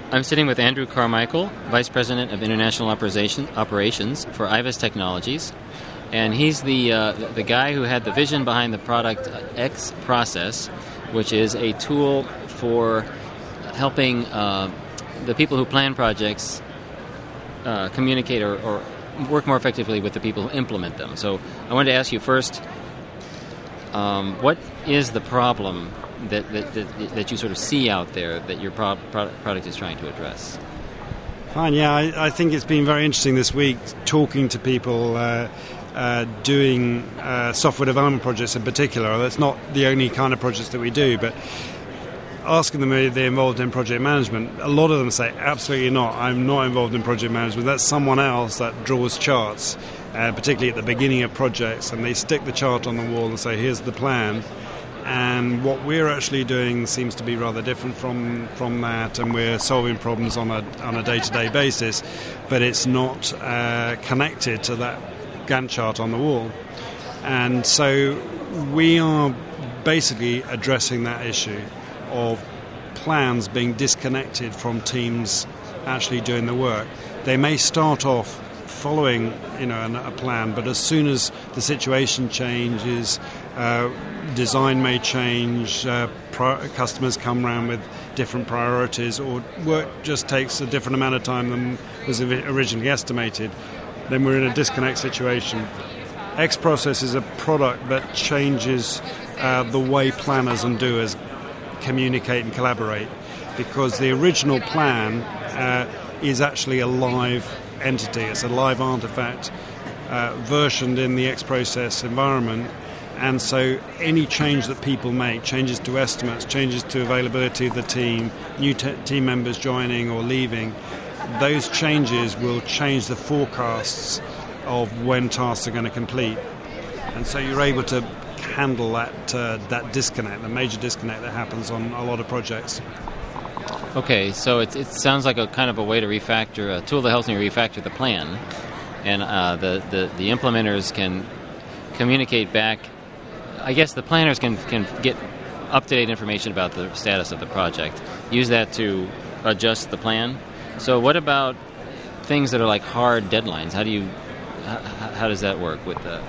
I'm sitting with Andrew Carmichael, Vice President of International Operations for IVAS Technologies, and he's the guy who had the vision behind the product X Process, which is a tool for helping the people who plan projects communicate or work more effectively with the people who implement them. So I wanted to ask you first, what is the problem that you sort of see out there that your product is trying to address? Fine, yeah, I think it's been very interesting this week talking to people doing software development projects in particular. That's not the only kind of projects that we do, but asking them if they're involved in project management, a lot of them say, absolutely not, I'm not involved in project management. That's someone else that draws charts, particularly at the beginning of projects, and they stick the chart on the wall and say, here's the plan. And what we're actually doing seems to be rather different from that, and we're solving problems on a day-to-day basis, but it's not connected to that Gantt chart on the wall. And so we are basically addressing that issue of plans being disconnected from teams actually doing the work. They may start off following a plan, but as soon as the situation changes, design may change, customers come around with different priorities, or work just takes a different amount of time than was originally estimated, then we're in a disconnect situation. X Process is a product that changes the way planners and doers communicate and collaborate, because the original plan is actually a live entity. It's a live artifact versioned in the X Process environment. And so any change that people make, changes to estimates, changes to availability of the team, new team members joining or leaving, those changes will change the forecasts of when tasks are going to complete. And so you're able to handle that disconnect, the major disconnect that happens on a lot of projects. Okay, so it sounds like a kind of a way to refactor, a tool that helps me refactor the plan, and the implementers can communicate back. I guess the planners can get up-to-date information about the status of the project, use that to adjust the plan. So what about things that are like hard deadlines? How does that work with that?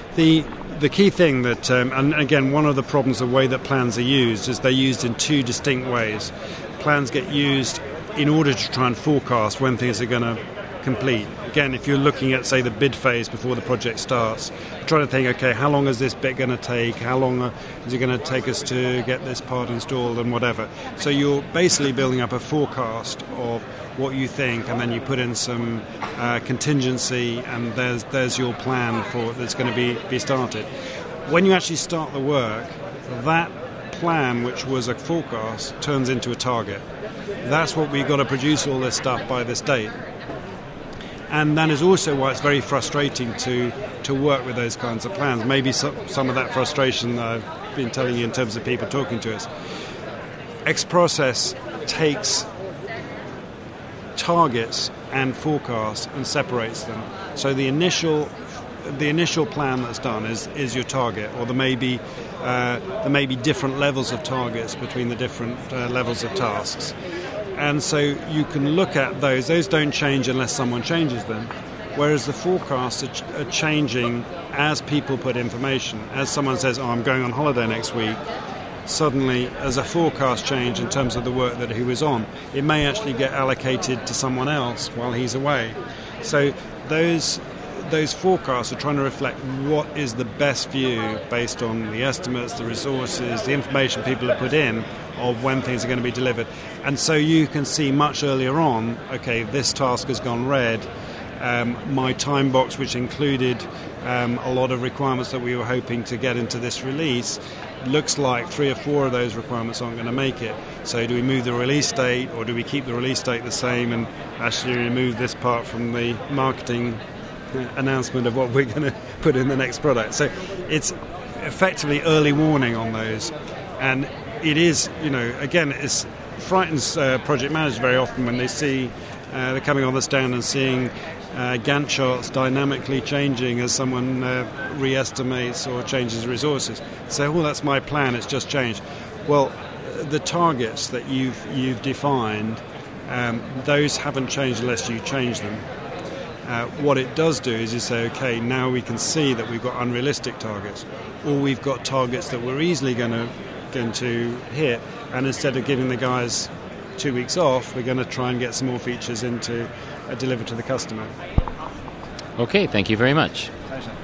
The key thing that, and again, one of the problems of the way that plans are used is they're used in two distinct ways. Plans get used in order to try and forecast when things are going to complete. Again, if you're looking at, say, the bid phase before the project starts, trying to think, okay, how long is this bit going to take? How long is it going to take us to get this part installed and whatever? So you're basically building up a forecast of what you think, and then you put in some contingency, and there's your plan for that's going to be started. When you actually start the work, that plan, which was a forecast, turns into a target. That's what we've got to produce all this stuff by this date. And that is also why it's very frustrating to work with those kinds of plans. Maybe some of that frustration that I've been telling you in terms of people talking to us. X Process takes targets and forecasts and separates them. So the initial plan that's done is your target, or there may be different levels of targets between the different levels of tasks. And so you can look at those. Those don't change unless someone changes them, whereas the forecasts are changing as people put information. As someone says, I'm going on holiday next week, suddenly as a forecast change in terms of the work that he was on, it may actually get allocated to someone else while he's away. So those forecasts are trying to reflect what is the best view based on the estimates, the resources, the information people have put in of when things are going to be delivered. And so you can see much earlier on, okay, this task has gone red. My time box, which included a lot of requirements that we were hoping to get into this release, looks like 3 or 4 of those requirements aren't going to make it. So do we move the release date, or do we keep the release date the same and actually remove this part from the marketing announcement of what we're going to put in the next product? So it's effectively early warning on those. And it is, again, it frightens project managers very often when they see they're coming on the stand and seeing Gantt charts dynamically changing as someone re-estimates or changes resources. So, that's my plan, it's just changed. Well, the targets that you've defined Those haven't changed unless you change them. What it does do is you say, okay, now we can see that we've got unrealistic targets, or we've got targets that we're easily going to hit, and instead of giving the guys 2 weeks off, we're going to try and get some more features into delivered to the customer. Okay, thank you very much. Pleasure.